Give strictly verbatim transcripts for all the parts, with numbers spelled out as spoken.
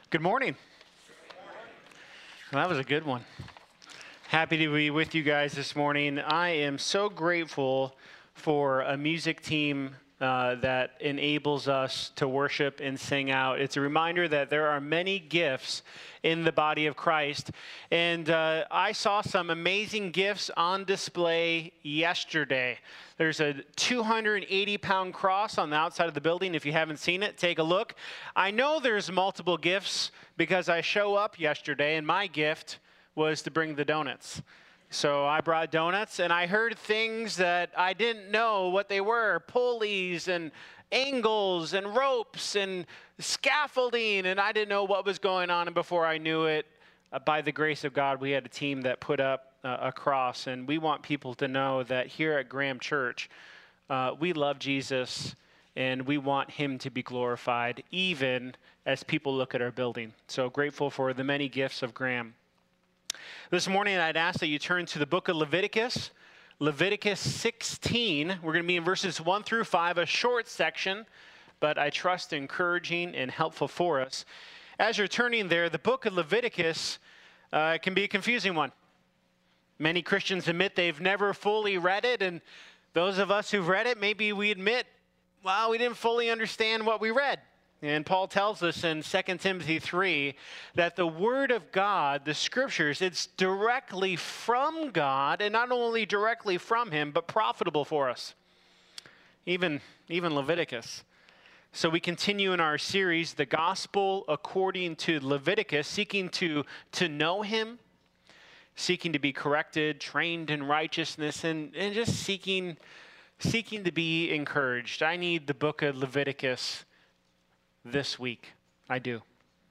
Good morning. Well, that was a good one. Happy to be with you guys this morning. I am so grateful for a music team uh, that enables us to worship and sing out. It's a reminder that there are many gifts in the body of Christ. And uh, I saw some amazing gifts on display yesterday. There's a two hundred eighty pound cross on the outside of the building. If you haven't seen it, take a look. I know there's multiple gifts because I show up yesterday and my gift was to bring the donuts. So I brought donuts and I heard things that I didn't know what they were. Pulleys and angles and ropes and scaffolding, and I didn't know what was going on. And before I knew it, uh, by the grace of God, we had a team that put up uh, a cross. And we want people to know that here at Graham Church, uh, we love Jesus and we want him to be glorified even as people look at our building. So grateful for the many gifts of Graham. This morning, I'd ask that you turn to the book of Leviticus, Leviticus sixteen. We're going to be in verses one through five, a short section, but I trust encouraging and helpful for us. As you're turning there, the book of Leviticus uh, can be a confusing one. Many Christians admit they've never fully read it, and those of us who've read it, maybe we admit, well, we didn't fully understand what we read. And Paul tells us in Second Timothy three that the Word of God, the Scriptures, it's directly from God, and not only directly from Him, but profitable for us. Even, even Leviticus. So we continue in our series, The Gospel According to Leviticus, seeking to, to know Him, seeking to be corrected, trained in righteousness, and, and just seeking, seeking to be encouraged. I need the book of Leviticus this week. I do.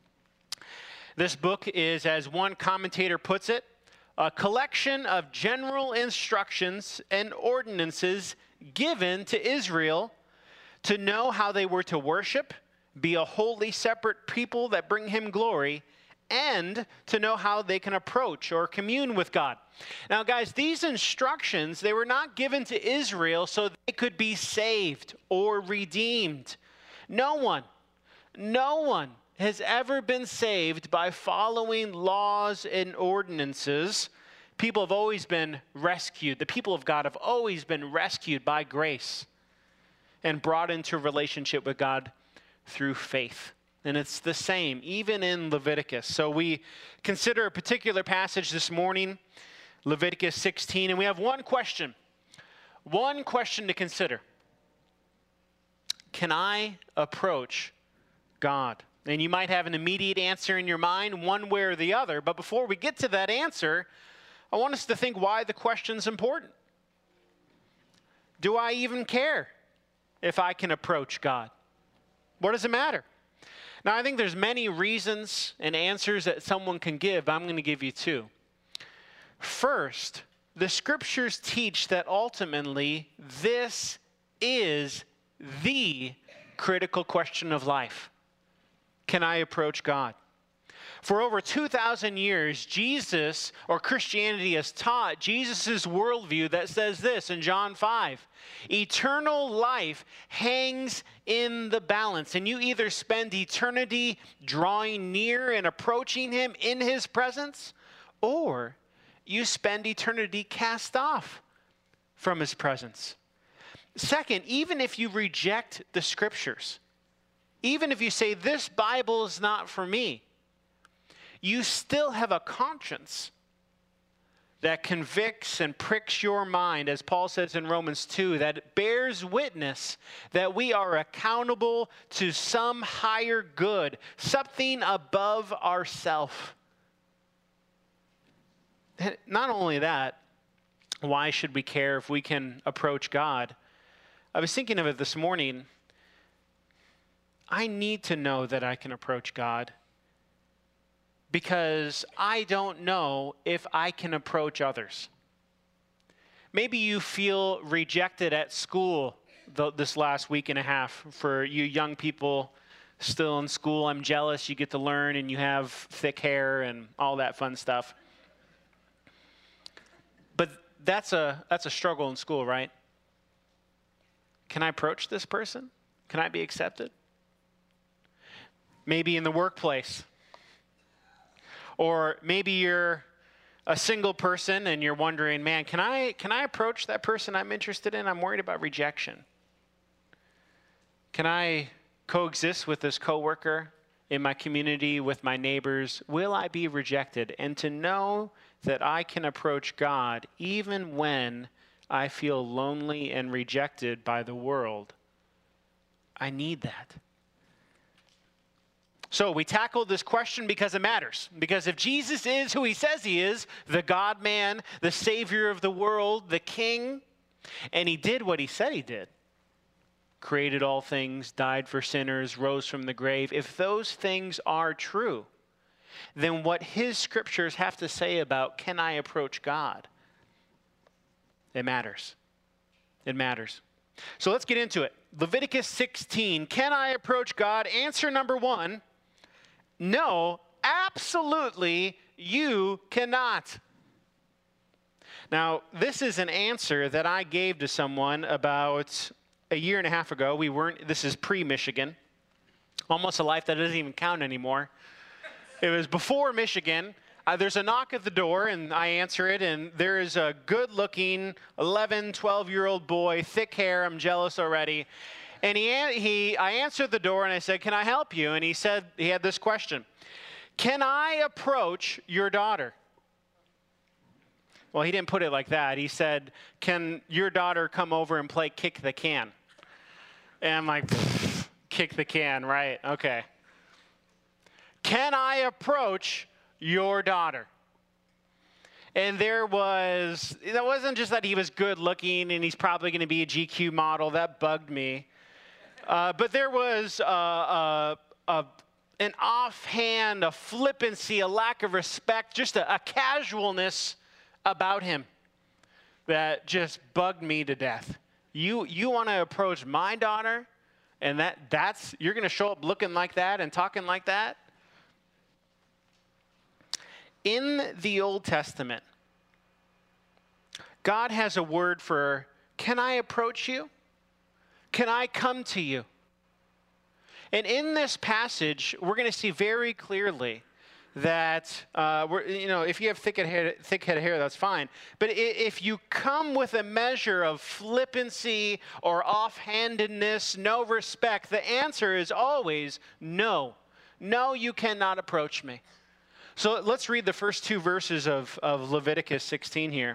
This book is, as one commentator puts it, a collection of general instructions and ordinances given to Israel to know how they were to worship, be a holy, separate people that bring him glory, and to know how they can approach or commune with God. Now, guys, these instructions, they were not given to Israel so they could be saved or redeemed. No one No one has ever been saved by following laws and ordinances. People have always been rescued. The people of God have always been rescued by grace and brought into a relationship with God through faith. And it's the same, even in Leviticus. So we consider a particular passage this morning, Leviticus sixteen, and we have one question. One question to consider. Can I approach God? And you might have an immediate answer in your mind, one way or the other. But before we get to that answer, I want us to think why the question's important. Do I even care if I can approach God? What does it matter? Now, I think there's many reasons and answers that someone can give, but I'm going to give you two. First, the scriptures teach that ultimately this is the critical question of life. Can I approach God? For over two thousand years, Jesus, or Christianity, has taught Jesus' worldview that says this in John five. Eternal life hangs in the balance, and you either spend eternity drawing near and approaching him in his presence, or you spend eternity cast off from his presence. Second, even if you reject the scriptures, even if you say, this Bible is not for me, you still have a conscience that convicts and pricks your mind, as Paul says in Romans two, that bears witness that we are accountable to some higher good, something above ourself. Not only that, why should we care if we can approach God? I was thinking of it this morning. I need to know that I can approach God because I don't know if I can approach others. Maybe you feel rejected at school th- this last week and a half. For you young people still in school, I'm jealous. You get to learn and you have thick hair and all that fun stuff. But that's a that's a struggle in school, right? Can I approach this person? Can I be accepted? Maybe in the workplace, Or maybe you're a single person and you're wondering, man, can I, can I approach that person I'm interested in? I'm worried about rejection. Can I coexist with this coworker in my community, with my neighbors? Will I be rejected? And to know that I can approach God even when I feel lonely and rejected by the world, I need that. So we tackled this question because it matters. Because if Jesus is who he says he is, the God-man, the Savior of the world, the King, and he did what he said he did, created all things, died for sinners, rose from the grave, if those things are true, then what his scriptures have to say about can I approach God, it matters. It matters. So let's get into it. Leviticus sixteen, can I approach God? Answer number one, no, absolutely you cannot. Now, this is an answer that I gave to someone about a year and a half ago. We weren't, this is pre-Michigan, almost a life that doesn't even count anymore. It was before Michigan. Uh, there's a knock at the door, and I answer it, and there is a good-looking eleven, twelve-year-old boy, thick hair. I'm jealous already. And he, he, I answered the door, and I said, can I help you? And he said, he had this question. Can I approach your daughter? Well, he didn't put it like that. He said, can your daughter come over and play kick the can? And I'm like, kick the can, right, okay. Can I approach your daughter? And there was, it wasn't just that he was good looking and he's probably going to be a G Q model. That bugged me. Uh, but there was uh, uh, uh, an offhand, a flippancy, a lack of respect, just a, a casualness about him that just bugged me to death. You, you want to approach my daughter, and that, that's, you're going to show up looking like that and talking like that? In the Old Testament, God has a word for, can I approach you? Can I come to you? And in this passage, we're going to see very clearly that, uh, we're, you know, if you have thick hair, thick head of hair, that's fine. But if you come with a measure of flippancy or offhandedness, no respect, the answer is always no. No, you cannot approach me. So let's read the first two verses of, of Leviticus sixteen here.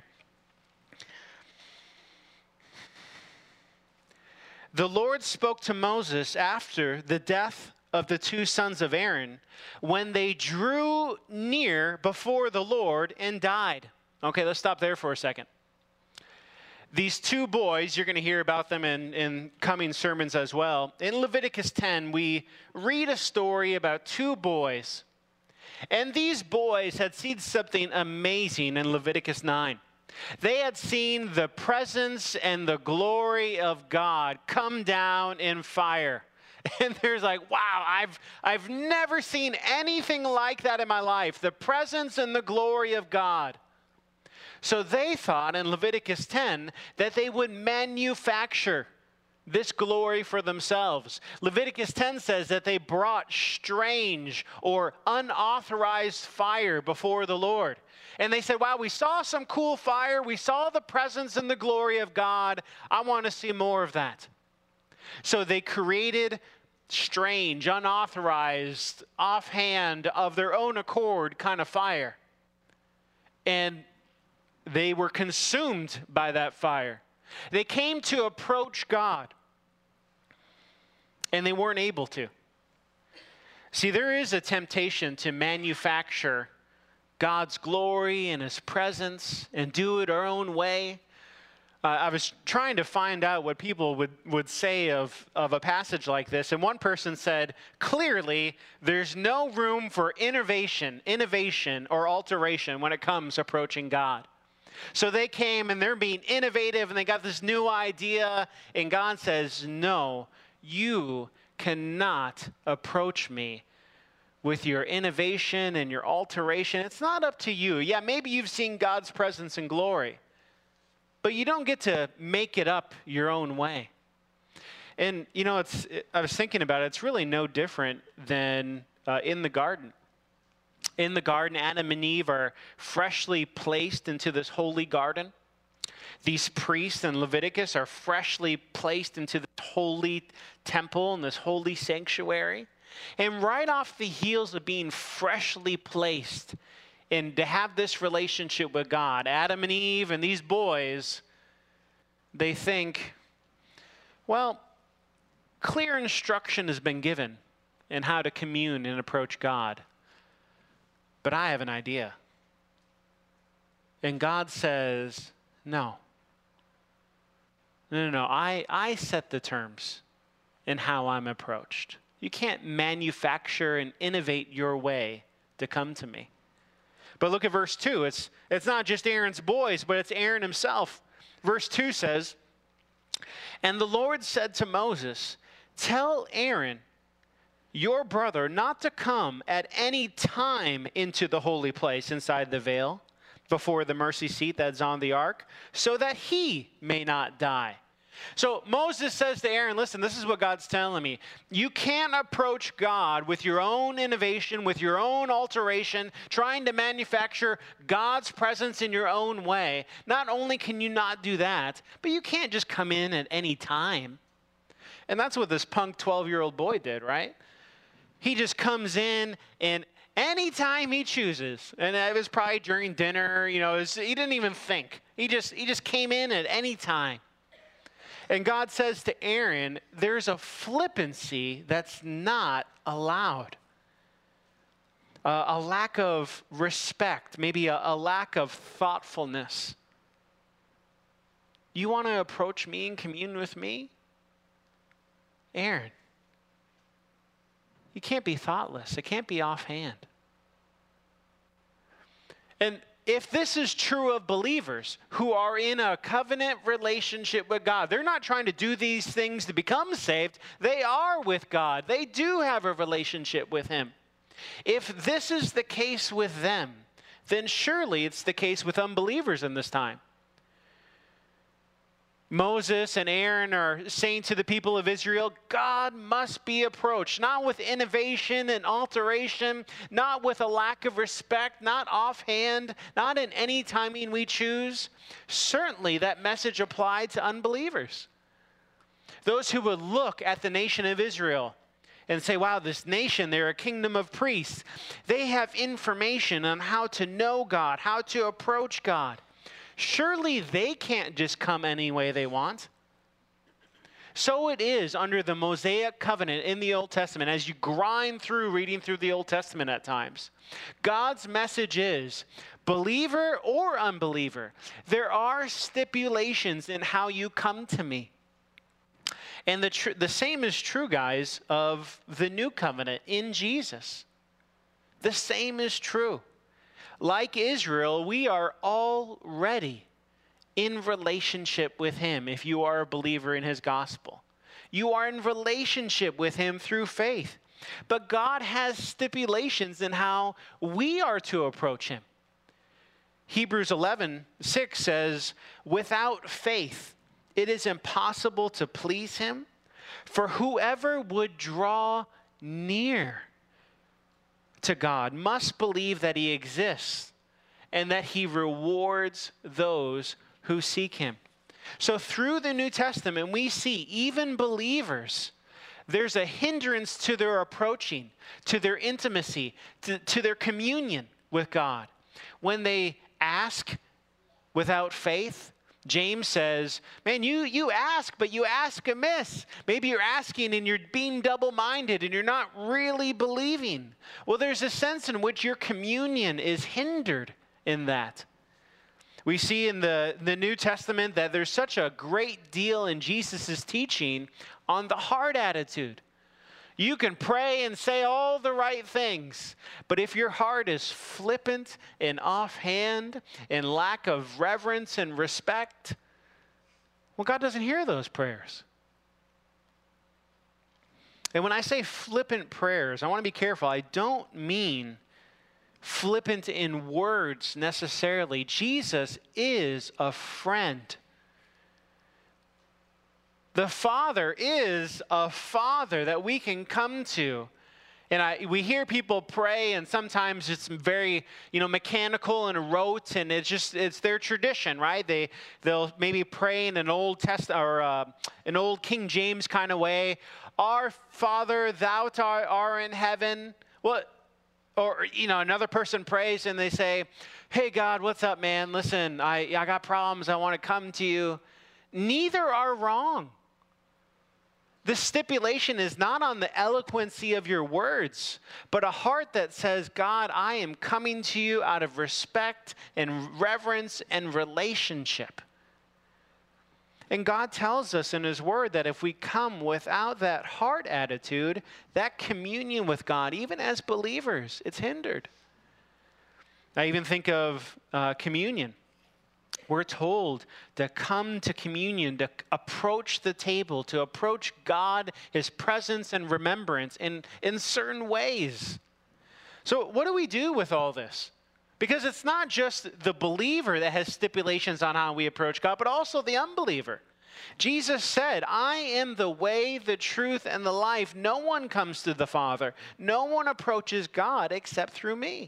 The Lord spoke to Moses after the death of the two sons of Aaron when they drew near before the Lord and died. Okay, let's stop there for a second. These two boys, you're going to hear about them in, in coming sermons as well. In Leviticus ten, we read a story about two boys. And these boys had seen something amazing in Leviticus nine. They had seen the presence and the glory of God come down in fire. And they're like, wow, I've, I've never seen anything like that in my life. The presence and the glory of God. So they thought in Leviticus ten that they would manufacture this glory for themselves. Leviticus ten says that they brought strange or unauthorized fire before the Lord. And they said, wow, we saw some cool fire. We saw the presence and the glory of God. I want to see more of that. So they created strange, unauthorized, offhand, of their own accord kind of fire. And they were consumed by that fire. They came to approach God, and they weren't able to. See, there is a temptation to manufacture God's glory and his presence and do it our own way. Uh, I was trying to find out what people would, would say of, of a passage like this, and one person said, clearly, there's no room for innovation, innovation or alteration when it comes approaching God. So they came and they're being innovative and they got this new idea, and God says, no, you cannot approach me with your innovation and your alteration. It's not up to you. Yeah, maybe you've seen God's presence and glory, but you don't get to make it up your own way. And, you know, it's, I was thinking about it. It's really no different than uh, in the garden. In the garden, Adam and Eve are freshly placed into this holy garden. These priests in Leviticus are freshly placed into this holy temple and this holy sanctuary. And right off the heels of being freshly placed and to have this relationship with God, Adam and Eve and these boys, they think, well, clear instruction has been given in how to commune and approach God. But I have an idea. And God says, no. No, no, no. I, I set the terms in how I'm approached. You can't manufacture and innovate your way to come to me. But look at verse two. It's, it's not just Aaron's boys, but it's Aaron himself. Verse two says, and the Lord said to Moses, tell Aaron, your brother, not to come at any time into the holy place inside the veil before the mercy seat that's on the ark, so that he may not die. So Moses says to Aaron, listen, this is what God's telling me. You can't approach God with your own innovation, with your own alteration, trying to manufacture God's presence in your own way. Not only can you not do that, but you can't just come in at any time. And that's what this punk twelve-year-old boy did, right? He just comes in and anytime he chooses, and it was probably during dinner, you know, it was, he didn't even think. He just, he just came in at any time. And God says to Aaron, there's a flippancy that's not allowed. Uh, a lack of respect, maybe a, a lack of thoughtfulness. You want to approach me and commune with me? Aaron, you can't be thoughtless. It can't be offhand. And if this is true of believers who are in a covenant relationship with God, they're not trying to do these things to become saved. They are with God. They do have a relationship with Him. If this is the case with them, then surely it's the case with unbelievers in this time. Moses and Aaron are saying to the people of Israel, God must be approached, not with innovation and alteration, not with a lack of respect, not offhand, not in any timing we choose. Certainly that message applied to unbelievers. Those who would look at the nation of Israel and say, wow, this nation, they're a kingdom of priests. They have information on how to know God, how to approach God. Surely they can't just come any way they want. So it is under the Mosaic covenant in the Old Testament, as you grind through reading through the Old Testament at times. God's message is, believer or unbeliever, there are stipulations in how you come to me. And the, tr- the same is true, guys, of the new covenant in Jesus. The same is true. Like Israel, we are already in relationship with Him if you are a believer in His gospel. You are in relationship with Him through faith. But God has stipulations in how we are to approach Him. Hebrews eleven six says, without faith, it is impossible to please Him, for whoever would draw near to God must believe that He exists and that He rewards those who seek Him. So through the New Testament, we see even believers, there's a hindrance to their approaching, to their intimacy, to, to their communion with God. When they ask without faith, James says, man, you, you ask, but you ask amiss. Maybe you're asking and you're being double-minded and you're not really believing. Well, there's a sense in which your communion is hindered in that. We see in the, the New Testament that there's such a great deal in Jesus' teaching on the heart attitude. You can pray and say all the right things, but if your heart is flippant and offhand and lack of reverence and respect, well, God doesn't hear those prayers. And when I say flippant prayers, I want to be careful. I don't mean flippant in words necessarily. Jesus is a friend. The Father is a Father that we can come to And I, we hear people pray, and sometimes it's very, you know, mechanical and rote, and it's just, it's their tradition, right? They, they'll maybe pray in an Old Test or uh, an old King James kind of way. Our Father, thou art in heaven. Well, or, you know, another person prays and they say, hey, God, what's up, man? Listen, I, I got problems. I want to come to you. Neither are wrong. The stipulation is not on the eloquency of your words, but a heart that says, God, I am coming to you out of respect and reverence and relationship. And God tells us in his word that if we come without that heart attitude, that communion with God, even as believers, it's hindered. I even think of uh, communion. We're told to come to communion, to approach the table, to approach God, his presence and remembrance in, in certain ways. So what do we do with all this? Because it's not just the believer that has stipulations on how we approach God, but also the unbeliever. Jesus said, I am the way, the truth, and the life. No one comes to the Father. No one approaches God except through me.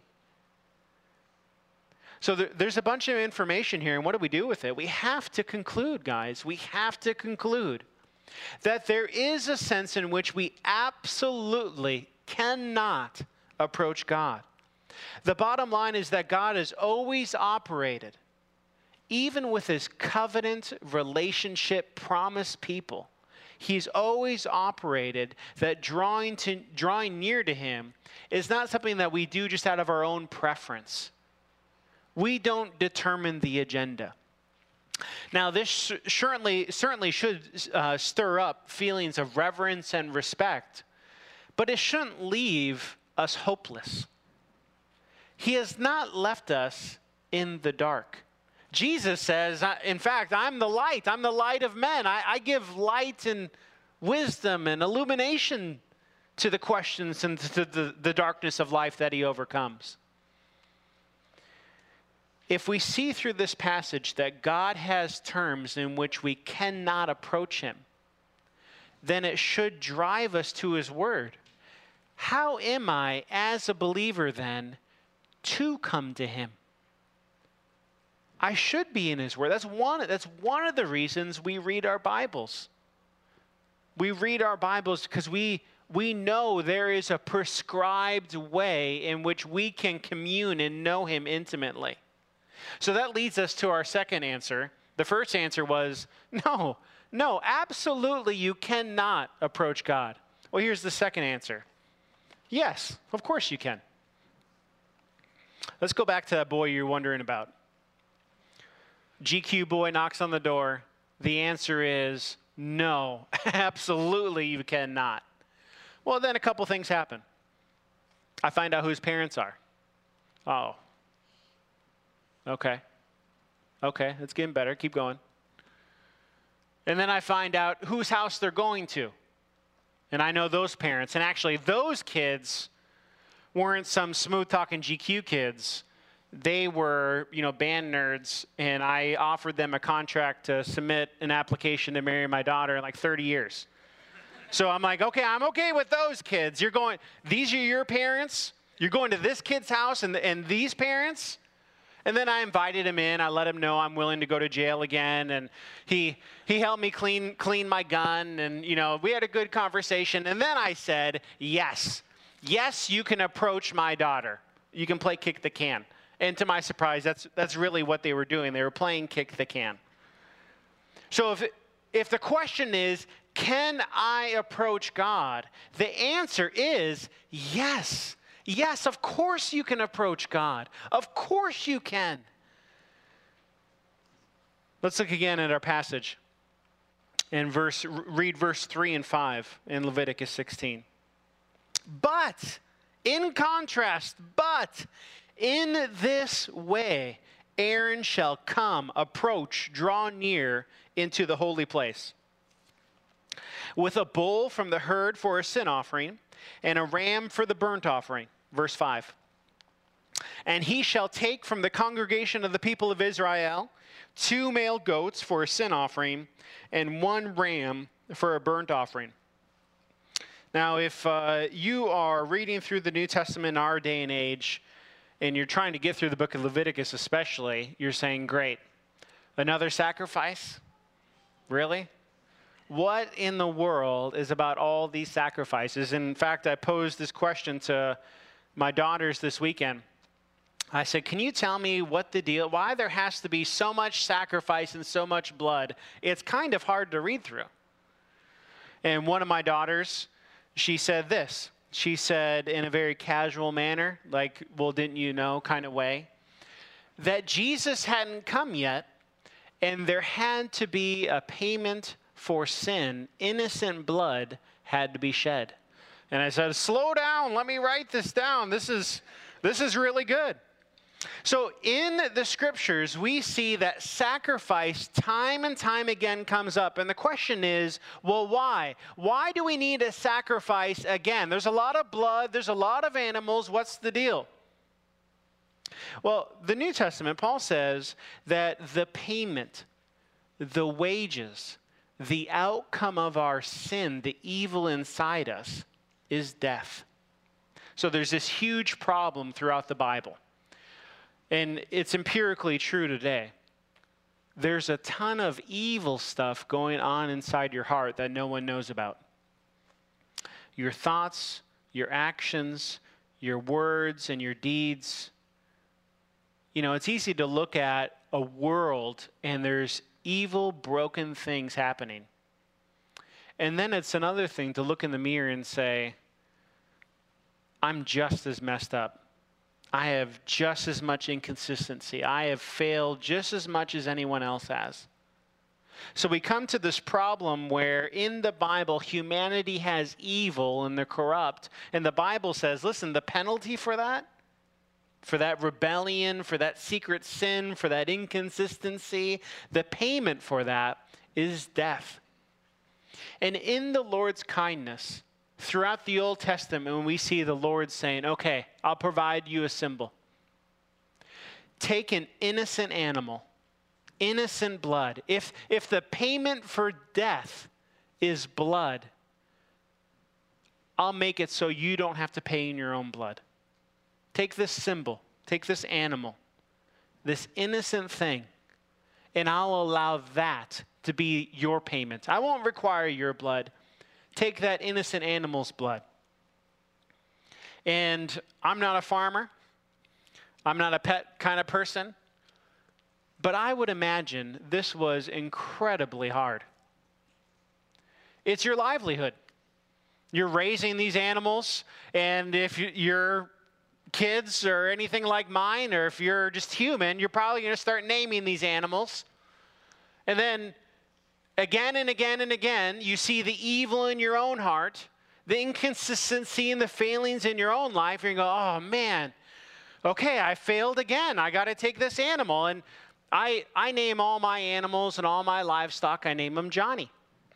So there, there's a bunch of information here, and what do we do with it? We have to conclude, guys. We have to conclude that there is a sense in which we absolutely cannot approach God. The bottom line is that God has always operated, even with his covenant relationship promised people. He's always operated that drawing to drawing near to him is not something that we do just out of our own preference. We don't determine the agenda. Now, this certainly, certainly should uh, stir up feelings of reverence and respect, but it shouldn't leave us hopeless. He has not left us in the dark. Jesus says, in fact, I'm the light. I'm the light of men. I, I give light and wisdom and illumination to the questions and to the, the darkness of life that he overcomes. If we see through this passage that God has terms in which we cannot approach him, then it should drive us to his word. How am I, as a believer then, to come to him? I should be in his word. That's one, that's one of the reasons we read our Bibles. We read our Bibles because we, we know there is a prescribed way in which we can commune and know him intimately. So that leads us to our second answer. The first answer was, no, no, absolutely you cannot approach God. Well, here's the second answer. Yes, of course you can. Let's go back to that boy you're wondering about. G Q boy knocks on the door. The answer is no, absolutely you cannot. Well, then a couple things happen. I find out who his parents are. Oh. Okay. Okay, it's getting better. Keep going. And then I find out whose house they're going to. And I know those parents. And actually, those kids weren't some smooth-talking G Q kids. They were, you know, band nerds, and I offered them a contract to submit an application to marry my daughter in like thirty years. So I'm like, okay, I'm okay with those kids. You're going, these are your parents? You're going to this kid's house and, and these parents? And then I invited him in. I let him know I'm willing to go to jail again. And he he helped me clean clean my gun. And, you know, we had a good conversation. And then I said, yes, yes, you can approach my daughter. You can play kick the can. And to my surprise, that's that's really what they were doing. They were playing kick the can. So if if the question is, can I approach God? The answer is yes. Yes, of course you can approach God. Of course you can. Let's look again at our passage and verse, read verse three and five in Leviticus sixteen. But, in contrast, but in this way Aaron shall come, approach, draw near into the holy place, with a bull from the herd for a sin offering, and a ram for the burnt offering. Verse five. And he shall take from the congregation of the people of Israel two male goats for a sin offering, and one ram for a burnt offering. Now, if uh, you are reading through the New Testament in our day and age, and you're trying to get through the book of Leviticus especially, you're saying, great, another sacrifice? Really? What in the world is about all these sacrifices? In fact, I posed this question to my daughters this weekend. I said, can you tell me what the deal, why there has to be so much sacrifice and so much blood? It's kind of hard to read through. And one of my daughters, she said this. She said in a very casual manner, like, well, didn't you know kind of way, that Jesus hadn't come yet, and there had to be a payment for sin. Innocent blood had to be shed. And I said, slow down, let me write this down. This is, this is really good. So in the scriptures, we see that sacrifice time and time again comes up. And the question is, well, why? Why do we need a sacrifice again? There's a lot of blood. There's a lot of animals. What's the deal? Well, the New Testament, Paul says that the payment, the wages, the outcome of our sin, the evil inside us, is death. So there's this huge problem throughout the Bible. And it's empirically true today. There's a ton of evil stuff going on inside your heart that no one knows about. Your thoughts, your actions, your words, and your deeds. You know, it's easy to look at a world and there's evil, broken things happening. And then it's another thing to look in the mirror and say, I'm just as messed up. I have just as much inconsistency. I have failed just as much as anyone else has. So we come to this problem where in the Bible, humanity has evil and they're corrupt. And the Bible says, listen, the penalty for that, for that rebellion, for that secret sin, for that inconsistency, the payment for that is death. And in the Lord's kindness, throughout the Old Testament, when we see the Lord saying, okay, I'll provide you a symbol. Take an innocent animal, innocent blood. If, if the payment for death is blood, I'll make it so you don't have to pay in your own blood. Take this symbol, take this animal, this innocent thing, and I'll allow that to be your payment. I won't require your blood. Take that innocent animal's blood. And I'm not a farmer. I'm not a pet kind of person. But I would imagine this was incredibly hard. It's your livelihood. You're raising these animals, and if your kids or anything like mine, or if you're just human, you're probably going to start naming these animals. And then again and again and again, you see the evil in your own heart, the inconsistency and the failings in your own life. You're going to go, oh man, okay, I failed again. I got to take this animal. And I, I name all my animals and all my livestock, I name them Johnny.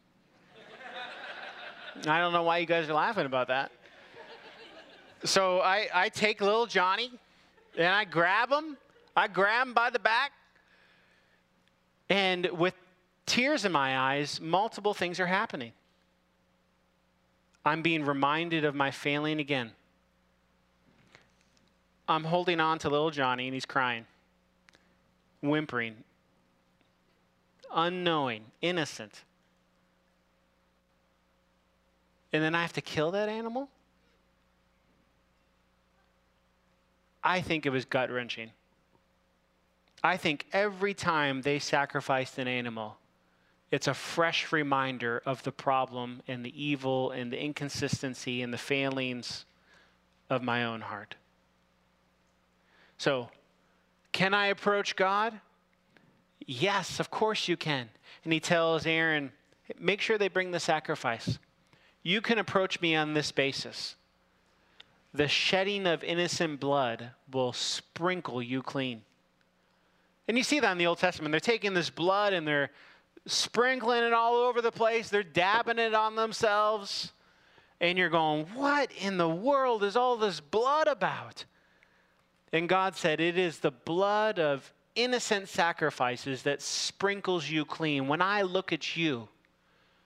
I don't know why you guys are laughing about that. So I, I take little Johnny and I grab him. I grab him by the back. And with tears in my eyes, multiple things are happening. I'm being reminded of my failing again. I'm holding on to little Johnny and he's crying, whimpering, unknowing, innocent. And then I have to kill that animal? I think it was gut-wrenching. I think every time they sacrificed an animal, it's a fresh reminder of the problem and the evil and the inconsistency and the failings of my own heart. So, can I approach God? Yes, of course you can. And he tells Aaron, make sure they bring the sacrifice. You can approach me on this basis. The shedding of innocent blood will sprinkle you clean. And you see that in the Old Testament. They're taking this blood and they're sprinkling it all over the place. They're dabbing it on themselves. And you're going, what in the world is all this blood about? And God said, it is the blood of innocent sacrifices that sprinkles you clean. When I look at you,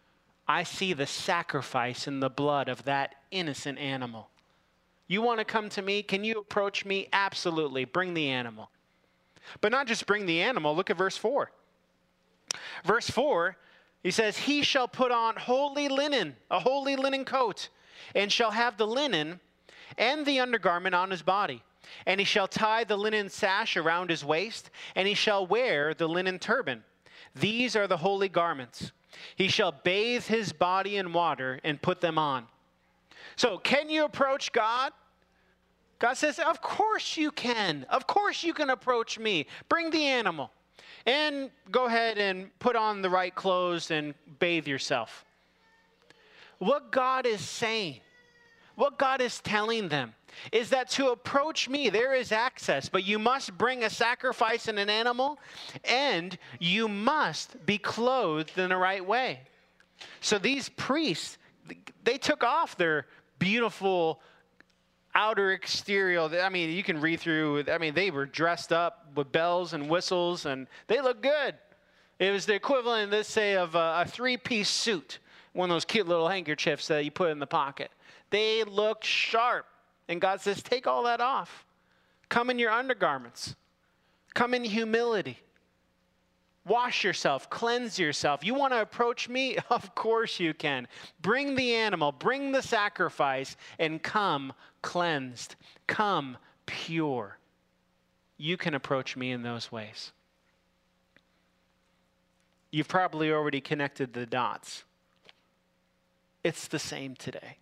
I see the sacrifice in the blood of that innocent animal. You want to come to me? Can you approach me? Absolutely. Bring the animal. But not just bring the animal. Look at verse four. Verse four, he says, he shall put on holy linen, a holy linen coat, and shall have the linen and the undergarment on his body. And he shall tie the linen sash around his waist, and he shall wear the linen turban. These are the holy garments. He shall bathe his body in water and put them on. So, can you approach God? God says, of course you can. Of course you can approach me. Bring the animal. And go ahead and put on the right clothes and bathe yourself. What God is saying, what God is telling them, is that to approach me, there is access, but you must bring a sacrifice and an animal, and you must be clothed in the right way. So these priests, they took off their beautiful outer exterior. I mean, you can read through, I mean, they were dressed up with bells and whistles, and they looked good. It was the equivalent, let's say, of a, a three-piece suit, one of those cute little handkerchiefs that you put in the pocket. They looked sharp. And God says, take all that off. Come in your undergarments. Come in humility. Wash yourself. Cleanse yourself. You want to approach me? Of course you can. Bring the animal. Bring the sacrifice. And come cleansed. Come pure. You can approach me in those ways. You've probably already connected the dots. It's the same today.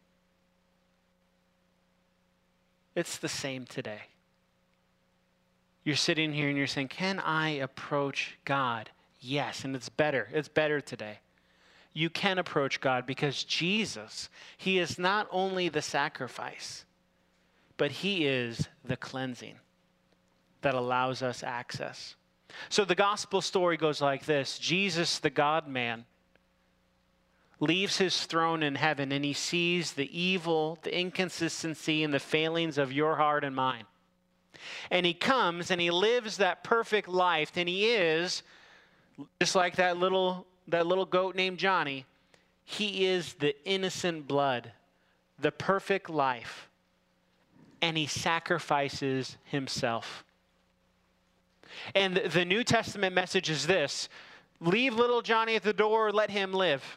It's the same today. You're sitting here and you're saying, can I approach God? Yes, and it's better. It's better today. You can approach God because Jesus, he is not only the sacrifice, but he is the cleansing that allows us access. So the gospel story goes like this. Jesus, the God-man, leaves his throne in heaven, and he sees the evil, the inconsistency, and the failings of your heart and mine. And he comes and he lives that perfect life, and he is, just like that little, that little goat named Johnny, he is the innocent blood, the perfect life, and he sacrifices himself. And the New Testament message is this: leave little Johnny at the door, let him live.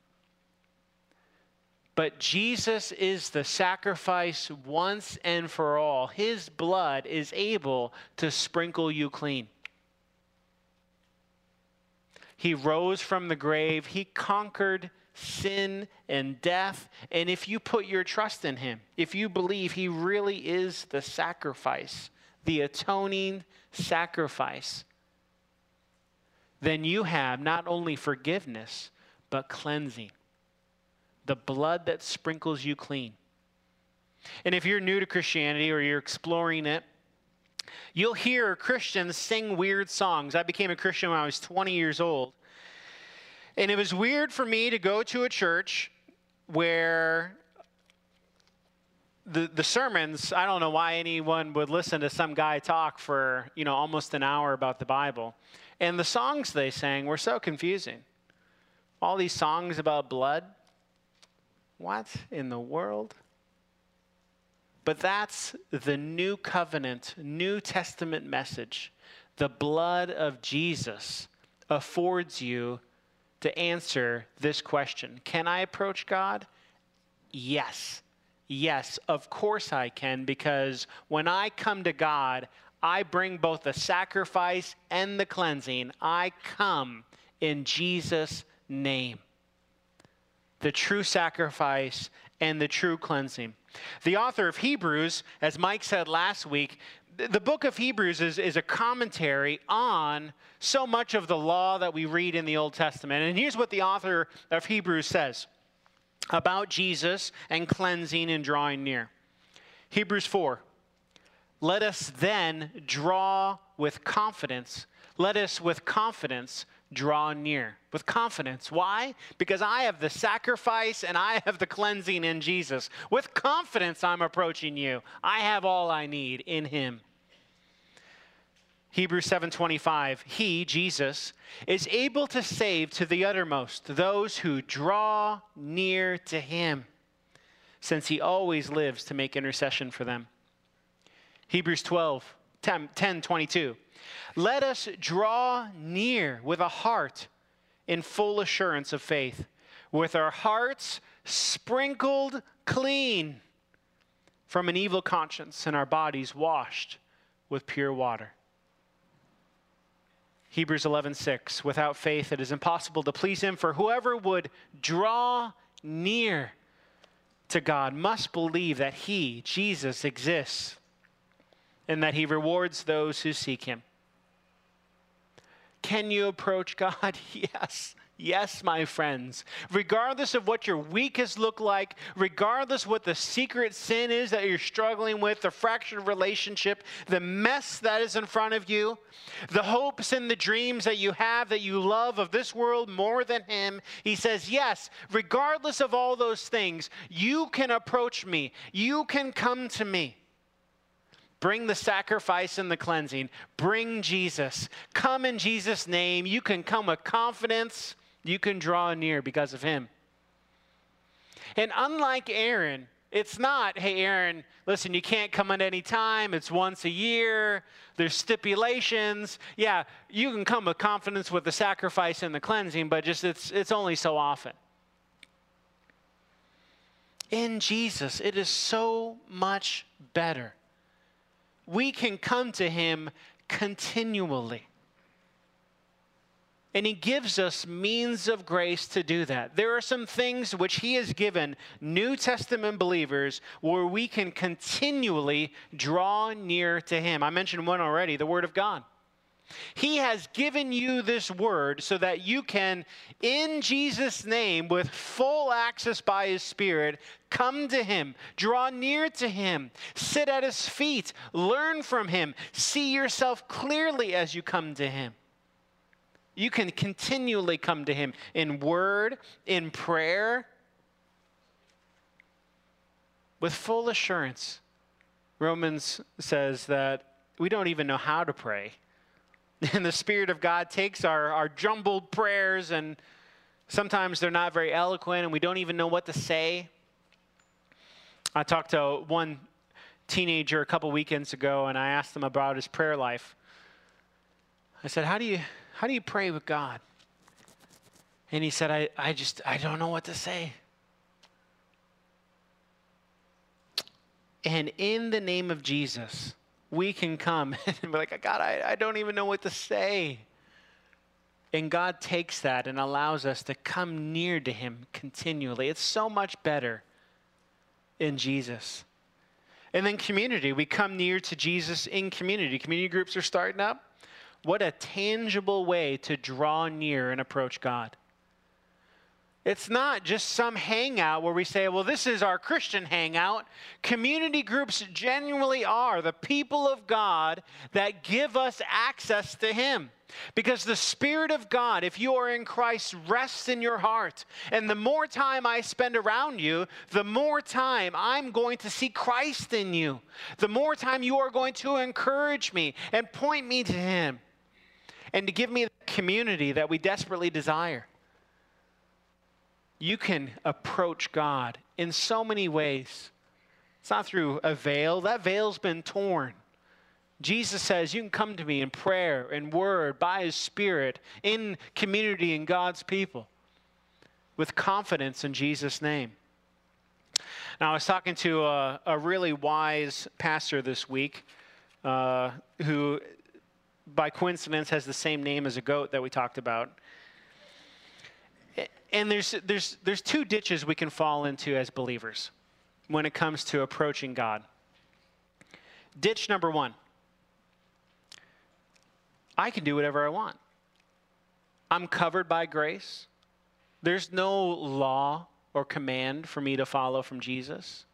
But Jesus is the sacrifice once and for all. His blood is able to sprinkle you clean. He rose from the grave. He conquered sin and death. And if you put your trust in him, if you believe he really is the sacrifice, the atoning sacrifice, then you have not only forgiveness, but cleansing. The blood that sprinkles you clean. And if you're new to Christianity or you're exploring it, you'll hear Christians sing weird songs. I became a Christian when I was twenty years old. And it was weird for me to go to a church where the, the sermons, I don't know why anyone would listen to some guy talk for, you know, almost an hour about the Bible. And the songs they sang were so confusing. All these songs about blood. What in the world? But that's the new covenant, New Testament message. The blood of Jesus affords you to answer this question. Can I approach God? Yes. Yes, of course I can, because when I come to God, I bring both the sacrifice and the cleansing. I come in Jesus' name. The true sacrifice and the true cleansing. The author of Hebrews, as Mike said last week, the book of Hebrews is, is a commentary on so much of the law that we read in the Old Testament. And here's what the author of Hebrews says about Jesus and cleansing and drawing near. Hebrews four, let us then draw with confidence, let us with confidence draw near. With confidence. Why? Because I have the sacrifice and I have the cleansing in Jesus. With confidence I'm approaching you. I have all I need in him. Hebrews seven twenty-five, he, Jesus, is able to save to the uttermost those who draw near to him, since he always lives to make intercession for them. Hebrews twelve, ten twenty-two, let us draw near with a heart in full assurance of faith, with our hearts sprinkled clean from an evil conscience and our bodies washed with pure water. Hebrews eleven six, without faith it is impossible to please him, for whoever would draw near to God must believe that he, Jesus, exists and that he rewards those who seek him. Can you approach God? Yes. Yes, my friends. Regardless of what your week has looked like, regardless what the secret sin is that you're struggling with, the fractured relationship, the mess that is in front of you, the hopes and the dreams that you have that you love of this world more than him, he says, yes, regardless of all those things, you can approach me. You can come to me. Bring the sacrifice and the cleansing. Bring Jesus. Come in Jesus' name. You can come with confidence. You can draw near because of him. And unlike Aaron, it's not, hey, Aaron, listen, you can't come at any time. It's once a year. There's stipulations. Yeah, you can come with confidence with the sacrifice and the cleansing, but just it's, it's only so often. In Jesus, it is so much better. We can come to him continually. And he gives us means of grace to do that. There are some things which he has given New Testament believers where we can continually draw near to him. I mentioned one already, the Word of God. He has given you this word so that you can, in Jesus' name, with full access by his Spirit, come to him, draw near to him, sit at his feet, learn from him, see yourself clearly as you come to him. You can continually come to him in word, in prayer, with full assurance. Romans says that we don't even know how to pray. And the Spirit of God takes our, our jumbled prayers, and sometimes they're not very eloquent, and we don't even know what to say. I talked to one teenager a couple weekends ago, and I asked him about his prayer life. I said, how do you... How do you pray with God? And he said, I, I just, I don't know what to say. And in the name of Jesus, we can come and be like, God, I, I don't even know what to say. And God takes that and allows us to come near to him continually. It's so much better in Jesus. And then community, we come near to Jesus in community. Community groups are starting up. What a tangible way to draw near and approach God. It's not just some hangout where we say, well, this is our Christian hangout. Community groups genuinely are the people of God that give us access to him. Because the Spirit of God, if you are in Christ, rests in your heart. And the more time I spend around you, the more time I'm going to see Christ in you. The more time you are going to encourage me and point me to him. And to give me the community that we desperately desire. You can approach God in so many ways. It's not through a veil. That veil's been torn. Jesus says you can come to me in prayer and word by his Spirit in community and God's people with confidence in Jesus' name. Now, I was talking to a, a really wise pastor this week uh, who... by coincidence, has the same name as a goat that we talked about. And there's, there's, there's two ditches we can fall into as believers when it comes to approaching God. Ditch number one. I can do whatever I want. I'm covered by grace. There's no law or command for me to follow from Jesus.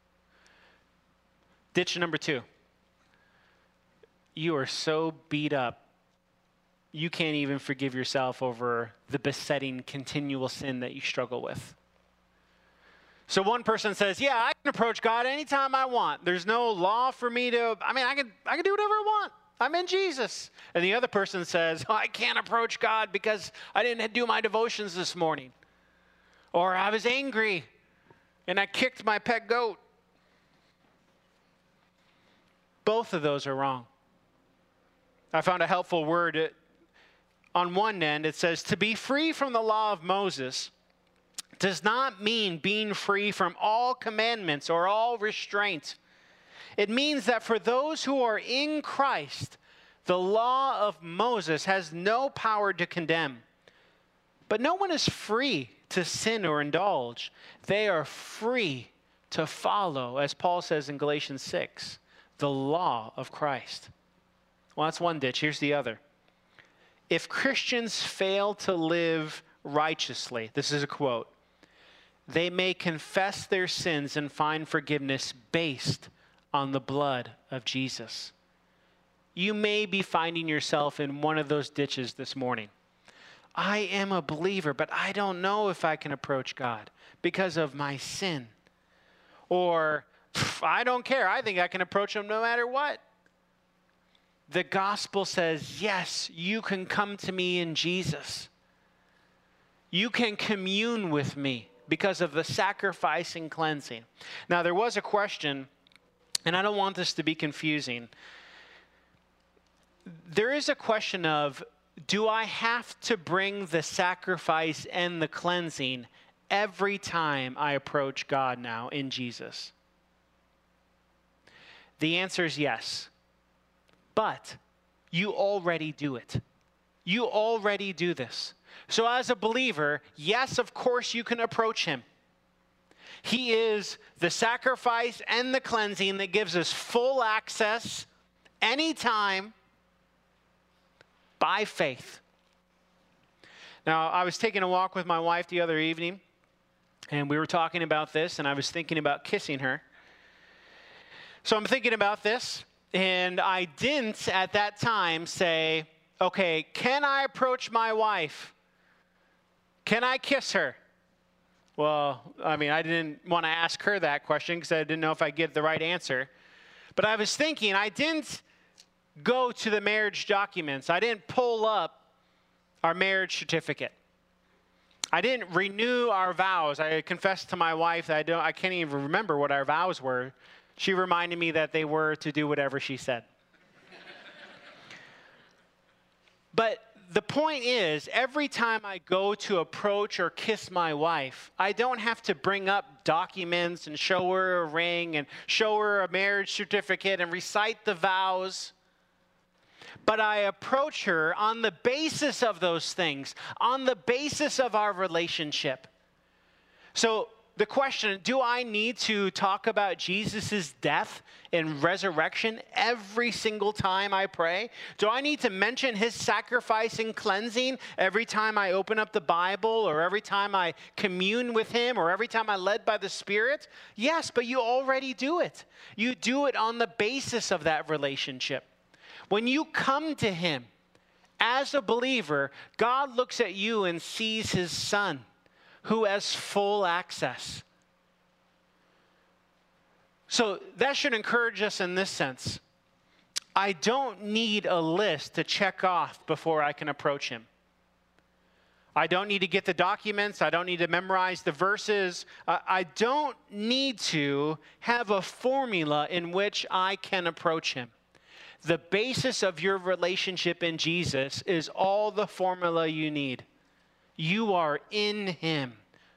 Ditch number two. You are so beat up, you can't even forgive yourself over the besetting continual sin that you struggle with. So one person says, yeah, I can approach God anytime I want. There's no law for me to, I mean, I can, I can do whatever I want. I'm in Jesus. And the other person says, oh, I can't approach God because I didn't do my devotions this morning. Or I was angry and I kicked my pet goat. Both of those are wrong. I found a helpful word. On one end, it says, to be free from the law of Moses does not mean being free from all commandments or all restraint. It means that for those who are in Christ, the law of Moses has no power to condemn. But no one is free to sin or indulge. They are free to follow, as Paul says in Galatians six, the law of Christ. Well, that's one ditch. Here's the other. If Christians fail to live righteously, this is a quote, they may confess their sins and find forgiveness based on the blood of Jesus. You may be finding yourself in one of those ditches this morning. I am a believer, but I don't know if I can approach God because of my sin. Or, I don't care. I think I can approach him no matter what. The gospel says, yes, you can come to me in Jesus. You can commune with me because of the sacrifice and cleansing. Now, there was a question, and I don't want this to be confusing. There is a question of, do I have to bring the sacrifice and the cleansing every time I approach God now in Jesus? The answer is yes. But you already do it. You already do this. So as a believer, yes, of course you can approach him. He is the sacrifice and the cleansing that gives us full access anytime by faith. Now, I was taking a walk with my wife the other evening, and we were talking about this, and I was thinking about kissing her. So I'm thinking about this, and I didn't at that time say, okay, can I approach my wife? Can I kiss her? Well, I mean, I didn't want to ask her that question because I didn't know if I'd get the right answer. But I was thinking, I didn't go to the marriage documents. I didn't pull up our marriage certificate. I didn't renew our vows. I confessed to my wife that I don't, I can't even remember what our vows were. She reminded me that they were to do whatever she said. But the point is, every time I go to approach or kiss my wife, I don't have to bring up documents and show her a ring and show her a marriage certificate and recite the vows. But I approach her on the basis of those things, on the basis of our relationship. So the question, do I need to talk about Jesus' death and resurrection every single time I pray? Do I need to mention his sacrifice and cleansing every time I open up the Bible or every time I commune with him or every time I'm led by the Spirit? Yes, but you already do it. You do it on the basis of that relationship. When you come to him as a believer, God looks at you and sees his Son, who has full access. So that should encourage us in this sense. I don't need a list to check off before I can approach him. I don't need to get the documents. I don't need to memorize the verses. I, I don't need to have a formula in which I can approach him. The basis of your relationship in Jesus is all the formula you need. You are in him.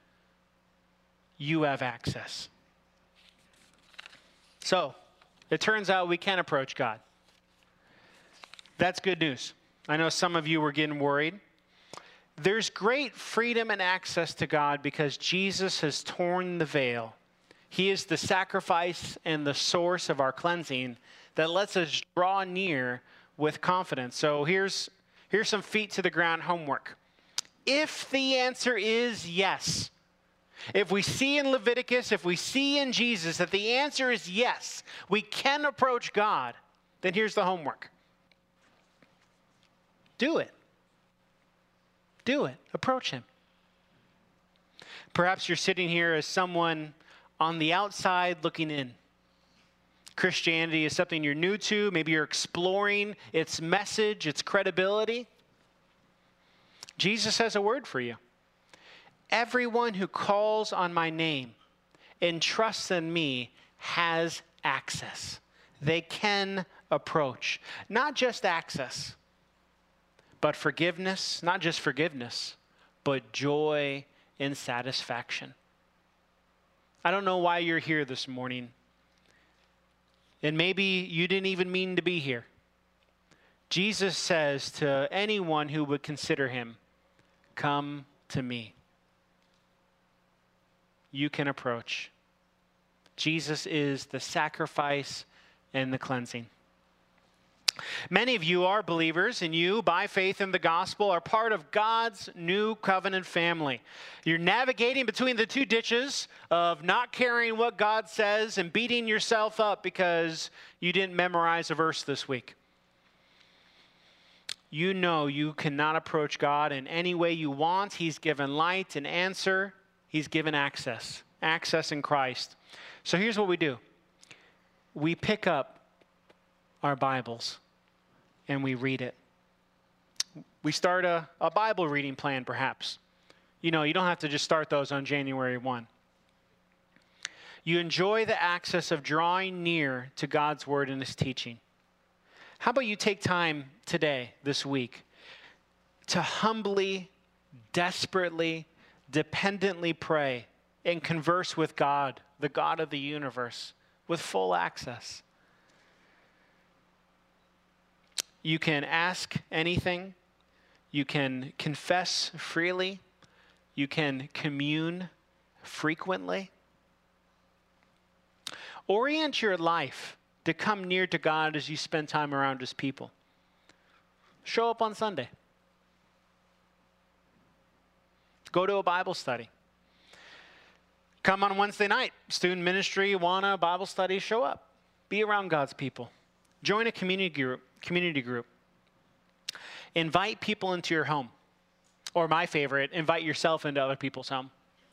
You have access. So, it turns out we can approach God. That's good news. I know some of you were getting worried. There's great freedom and access to God because Jesus has torn the veil. He is the sacrifice and the source of our cleansing that lets us draw near with confidence. So here's, here's some feet to the ground homework. If the answer is yes, if we see in Leviticus, if we see in Jesus that the answer is yes, we can approach God, then here's the homework. Do it. Do it. Approach him. Perhaps you're sitting here as someone on the outside looking in. Christianity is something you're new to. Maybe you're exploring its message, its credibility. Jesus has a word for you. Everyone who calls on my name and trusts in me has access. They can approach. Not just access, but forgiveness. Not just forgiveness, but joy and satisfaction. I don't know why you're here this morning. And maybe you didn't even mean to be here. Jesus says to anyone who would consider him, come to me. You can approach. Jesus is the sacrifice and the cleansing. Many of you are believers, and you, by faith in the gospel, are part of God's new covenant family. You're navigating between the two ditches of not caring what God says and beating yourself up because you didn't memorize a verse this week. You know you cannot approach God in any way you want. He's given light and answer. He's given access. Access in Christ. So here's what we do. We pick up our Bibles and we read it. We start a, a Bible reading plan, perhaps. You know, you don't have to just start those on January first. You enjoy the access of drawing near to God's word and his teaching. How about you take time today, this week, to humbly, desperately, dependently pray and converse with God, the God of the universe, with full access. You can ask anything. You can confess freely. You can commune frequently. Orient your life to come near to God as you spend time around his people. Show up on Sunday. Go to a Bible study. Come on Wednesday night. Student ministry, Awana, Bible study, show up. Be around God's people. Join a community group. Community group. Invite people into your home. Or my favorite, invite yourself into other people's home.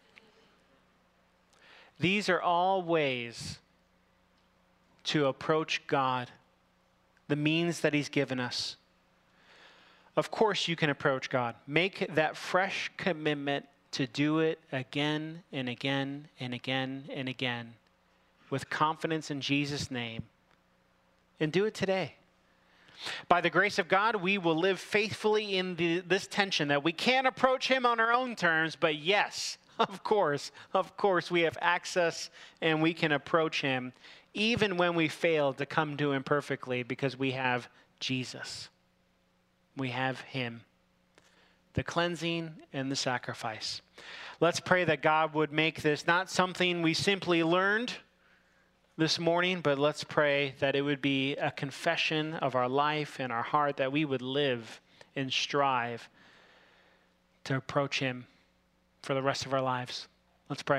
These are all ways to approach God, the means that he's given us. Of course you can approach God. Make that fresh commitment to do it again and again and again and again with confidence in Jesus' name. And do it today. By the grace of God, we will live faithfully in the, this tension that we can't approach him on our own terms, but yes, of course, of course, we have access and we can approach him even when we fail to come to him perfectly because we have Jesus. We have him, the cleansing and the sacrifice. Let's pray that God would make this not something we simply learned this morning, but let's pray that it would be a confession of our life and our heart, that we would live and strive to approach him for the rest of our lives. Let's pray.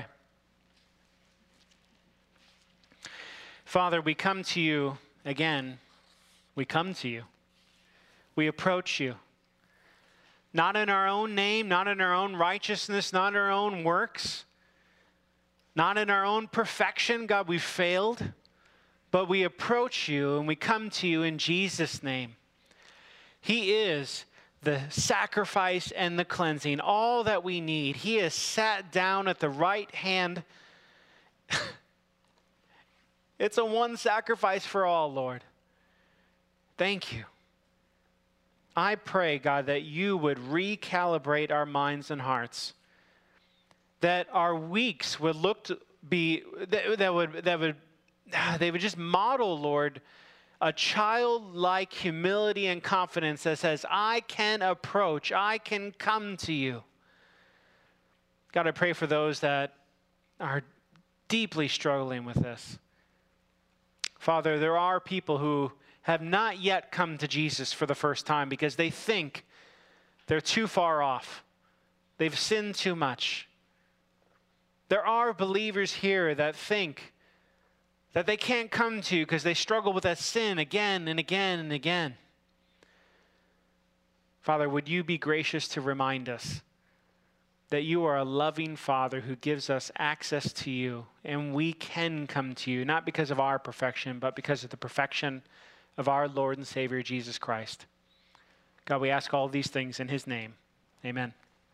Father, we come to you again. We come to you. We approach you. Not in our own name, not in our own righteousness, not in our own works, not in our own perfection. God, we've failed, but we approach you and we come to you in Jesus' name. He is the sacrifice and the cleansing, all that we need. He has sat down at the right hand. It's a one sacrifice for all, Lord. Thank you. I pray, God, that you would recalibrate our minds and hearts, that our weeks would look to be, that, that would, that would, they would just model, Lord, a childlike humility and confidence that says, I can approach, I can come to you. God, I pray for those that are deeply struggling with this. Father, there are people who have not yet come to Jesus for the first time because they think they're too far off. They've sinned too much. There are believers here that think that they can't come to because they struggle with that sin again and again and again. Father, would you be gracious to remind us that you are a loving Father who gives us access to you, and we can come to you, not because of our perfection, but because of the perfection of our Lord and Savior, Jesus Christ. God, we ask all these things in his name. Amen.